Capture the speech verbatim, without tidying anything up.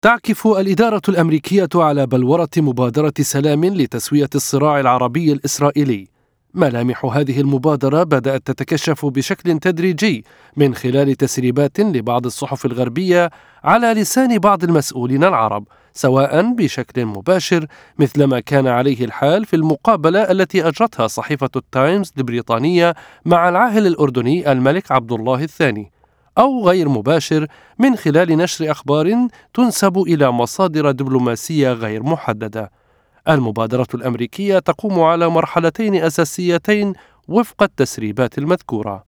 تعكف الإدارة الأمريكية على بلورة مبادرة سلام لتسوية الصراع العربي الإسرائيلي. ملامح هذه المبادرة بدأت تتكشف بشكل تدريجي من خلال تسريبات لبعض الصحف الغربية على لسان بعض المسؤولين العرب، سواء بشكل مباشر مثلما كان عليه الحال في المقابلة التي أجرتها صحيفة التايمز البريطانية مع العاهل الأردني الملك عبد الله الثاني، أو غير مباشر من خلال نشر أخبار تنسب إلى مصادر دبلوماسية غير محددة. المبادرة الأمريكية تقوم على مرحلتين أساسيتين وفق التسريبات المذكورة.